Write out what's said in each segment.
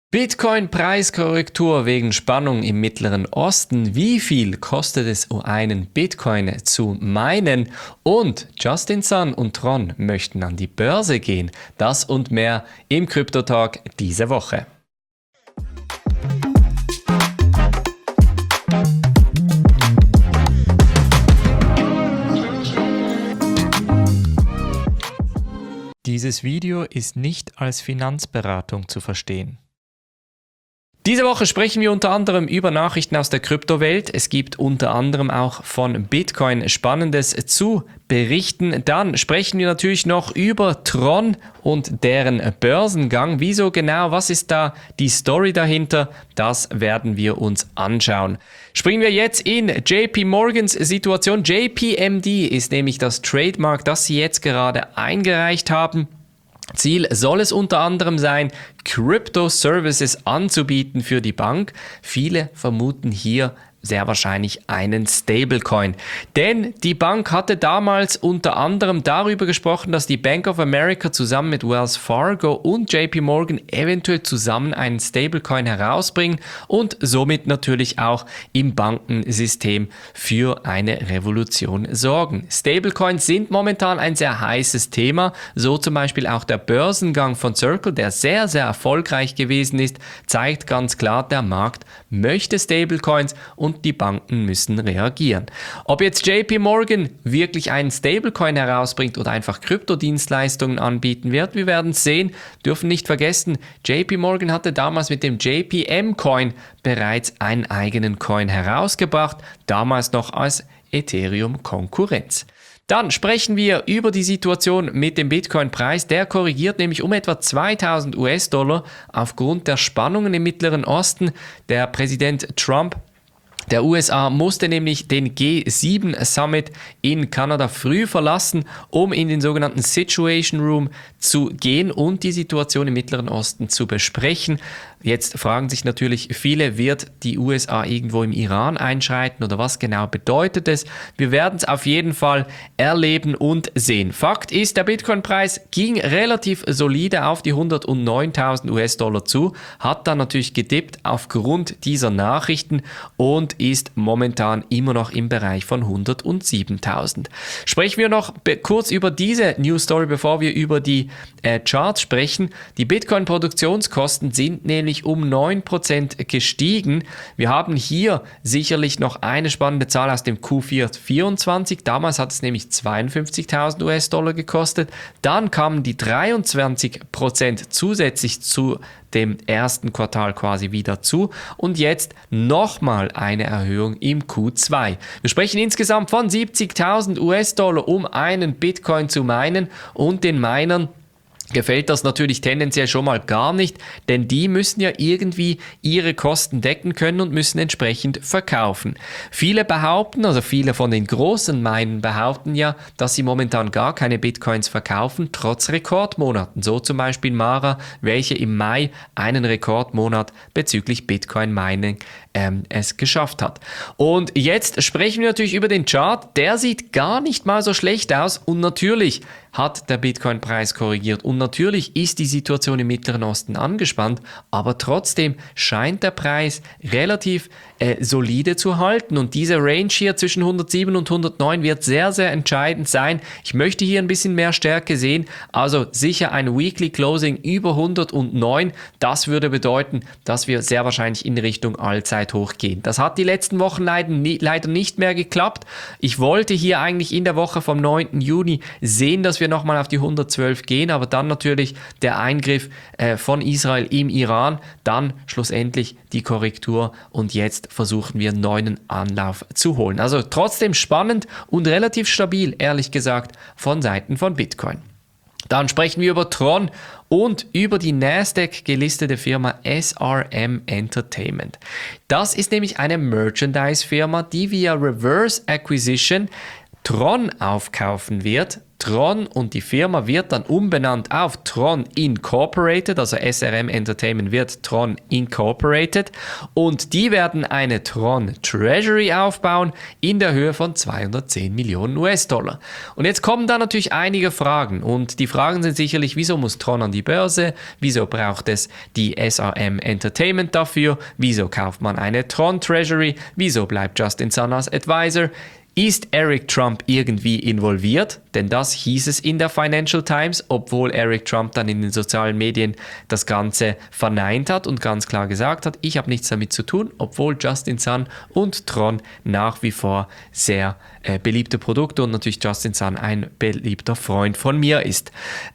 Bitcoin-Preiskorrektur wegen Spannung im Mittleren Osten. Wie viel kostet es, einen Bitcoin zu minen? Und Justin Sun und Tron möchten an die Börse gehen. Das und mehr im Krypto-Talk diese Woche. Dieses Video ist nicht als Finanzberatung zu verstehen. Diese Woche sprechen wir unter anderem über Nachrichten aus der Kryptowelt. Es gibt unter anderem auch von Bitcoin Spannendes zu berichten. Dann sprechen wir natürlich noch über Tron und deren Börsengang. Wieso genau? Was ist da die Story dahinter? Das werden wir uns anschauen. Springen wir jetzt in JP Morgans Situation. JPMD ist nämlich das Trademark, das sie jetzt gerade eingereicht haben. Ziel soll es unter anderem sein, Crypto-Services anzubieten für die Bank. Viele vermuten hier sehr wahrscheinlich einen Stablecoin. Denn die Bank hatte damals unter anderem darüber gesprochen, dass die Bank of America zusammen mit Wells Fargo und JP Morgan eventuell zusammen einen Stablecoin herausbringen und somit natürlich auch im Bankensystem für eine Revolution sorgen. Stablecoins sind momentan ein sehr heißes Thema, so zum Beispiel auch der Börsengang von Circle, der sehr, sehr erfolgreich gewesen ist, zeigt ganz klar, der Markt möchte Stablecoins und die Banken müssen reagieren. Ob jetzt JP Morgan wirklich einen Stablecoin herausbringt oder einfach Kryptodienstleistungen anbieten wird, wir werden es sehen. Dürfen nicht vergessen, JP Morgan hatte damals mit dem JPM Coin bereits einen eigenen Coin herausgebracht, damals noch als Ethereum-Konkurrenz. Dann sprechen wir über die Situation mit dem Bitcoin-Preis. Der korrigiert nämlich um etwa 2000 US-Dollar aufgrund der Spannungen im Mittleren Osten. Der Präsident Trump der USA musste nämlich den G7 Summit in Kanada früh verlassen, um in den sogenannten Situation Room zu gehen und die Situation im Mittleren Osten zu besprechen. Jetzt fragen sich natürlich viele, wird die USA irgendwo im Iran einschreiten oder was genau bedeutet es? Wir werden es auf jeden Fall erleben und sehen. Fakt ist, der Bitcoin-Preis ging relativ solide auf die 109.000 US-Dollar zu, hat dann natürlich gedippt aufgrund dieser Nachrichten und ist momentan immer noch im Bereich von 107.000. Sprechen wir noch kurz über diese News Story, bevor wir über die Charts sprechen. Die Bitcoin-Produktionskosten sind nämlich um 9% gestiegen. Wir haben hier sicherlich noch eine spannende Zahl aus dem Q4 24. Damals hat es nämlich 52.000 US-Dollar gekostet. Dann kamen die 23% zusätzlich zu dem ersten Quartal quasi wieder zu und jetzt nochmal eine Erhöhung im Q2. Wir sprechen insgesamt von 70.000 US-Dollar, um einen Bitcoin zu minen und den Minern gefällt das natürlich tendenziell schon mal gar nicht, denn die müssen ja irgendwie ihre Kosten decken können und müssen entsprechend verkaufen. Viele von den großen Minern behaupten ja, dass sie momentan gar keine Bitcoins verkaufen, trotz Rekordmonaten. So zum Beispiel Mara, welche im Mai einen Rekordmonat bezüglich Bitcoin Mining es geschafft hat. Und jetzt sprechen wir natürlich über den Chart. Der sieht gar nicht mal so schlecht aus und natürlich hat der Bitcoin-Preis korrigiert und natürlich ist die Situation im Mittleren Osten angespannt, aber trotzdem scheint der Preis relativ solide zu halten und diese Range hier zwischen 107 und 109 wird sehr, sehr entscheidend sein. Ich möchte hier ein bisschen mehr Stärke sehen, also sicher ein Weekly Closing über 109. Das würde bedeuten, dass wir sehr wahrscheinlich in Richtung Allzeithoch gehen. Das hat die letzten Wochen leider nicht mehr geklappt. Ich wollte hier eigentlich in der Woche vom 9. Juni sehen, dass wir nochmal auf die 112 gehen, aber dann natürlich der Eingriff von Israel im Iran, dann schlussendlich die Korrektur und jetzt versuchen wir einen neuen Anlauf zu holen. Also trotzdem spannend und relativ stabil, ehrlich gesagt, von Seiten von Bitcoin. Dann sprechen wir über Tron und über die Nasdaq gelistete Firma SRM Entertainment. Das ist nämlich eine Merchandise-Firma, die via Reverse Acquisition Tron aufkaufen wird. Tron und die Firma wird dann umbenannt auf Tron Incorporated, also SRM Entertainment wird Tron Incorporated und die werden eine Tron Treasury aufbauen in der Höhe von 210 Millionen US-Dollar. Und jetzt kommen da natürlich einige Fragen und die Fragen sind sicherlich, wieso muss Tron an die Börse, wieso braucht es die SRM Entertainment dafür, wieso kauft man eine Tron Treasury, wieso bleibt Justin Sun als Advisor? Ist Eric Trump irgendwie involviert? Denn das hieß es in der Financial Times, obwohl Eric Trump dann in den sozialen Medien das Ganze verneint hat und ganz klar gesagt hat, ich habe nichts damit zu tun, obwohl Justin Sun und Tron nach wie vor sehr beliebte Produkte und natürlich Justin Sun ein beliebter Freund von mir ist.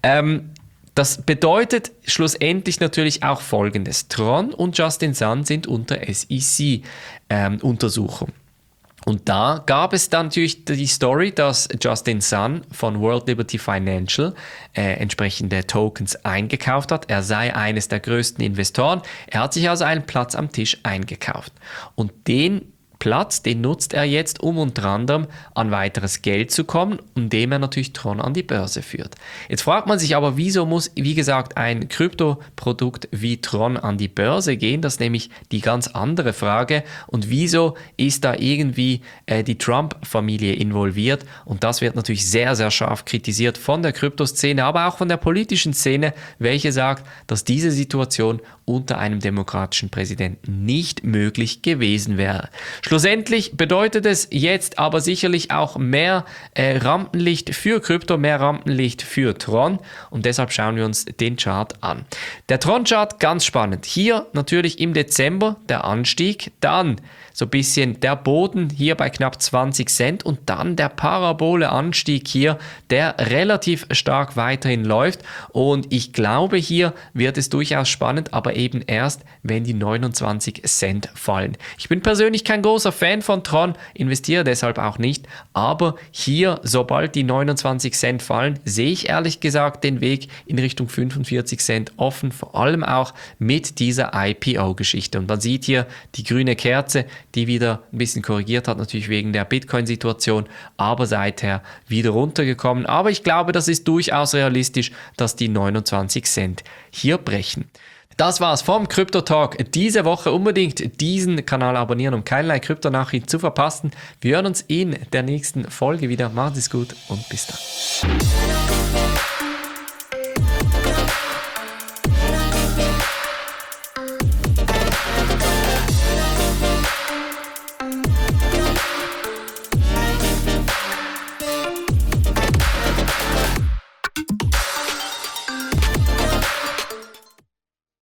Das bedeutet schlussendlich natürlich auch Folgendes. Tron und Justin Sun sind unter SEC-Untersuchung. Und da gab es dann natürlich die Story, dass Justin Sun von World Liberty Financial entsprechende Tokens eingekauft hat. Er sei eines der größten Investoren. Er hat sich also einen Platz am Tisch eingekauft. Und den Platz, den nutzt er jetzt, um unter anderem an weiteres Geld zu kommen, indem er natürlich Tron an die Börse führt. Jetzt fragt man sich aber, wieso muss, wie gesagt, ein Kryptoprodukt wie Tron an die Börse gehen? Das ist nämlich die ganz andere Frage. Und wieso ist da irgendwie die Trump-Familie involviert? Und das wird natürlich sehr, sehr scharf kritisiert von der Kryptoszene, aber auch von der politischen Szene, welche sagt, dass diese Situation unter einem demokratischen Präsidenten nicht möglich gewesen wäre. Schlussendlich bedeutet es jetzt aber sicherlich auch mehr Rampenlicht für Krypto, mehr Rampenlicht für Tron und deshalb schauen wir uns den Chart an. Der Tron-Chart, ganz spannend. Hier natürlich im Dezember der Anstieg, dann so ein bisschen der Boden hier bei knapp 20 Cent und dann der parabole Anstieg hier, der relativ stark weiterhin läuft und ich glaube, hier wird es durchaus spannend, aber eben erst, wenn die 29 Cent fallen. Ich bin persönlich kein großer Fan von Tron, investiere deshalb auch nicht, aber hier, sobald die 29 Cent fallen, sehe ich ehrlich gesagt den Weg in Richtung 45 Cent offen, vor allem auch mit dieser IPO-Geschichte. Und man sieht hier die grüne Kerze, die wieder ein bisschen korrigiert hat, natürlich wegen der Bitcoin-Situation, aber seither wieder runtergekommen. Aber ich glaube, das ist durchaus realistisch, dass die 29 Cent hier brechen. Das war's vom Crypto Talk diese Woche. Unbedingt diesen Kanal abonnieren, um keinerlei Kryptonachrichten zu verpassen. Wir hören uns in der nächsten Folge wieder. Macht es gut und bis dann.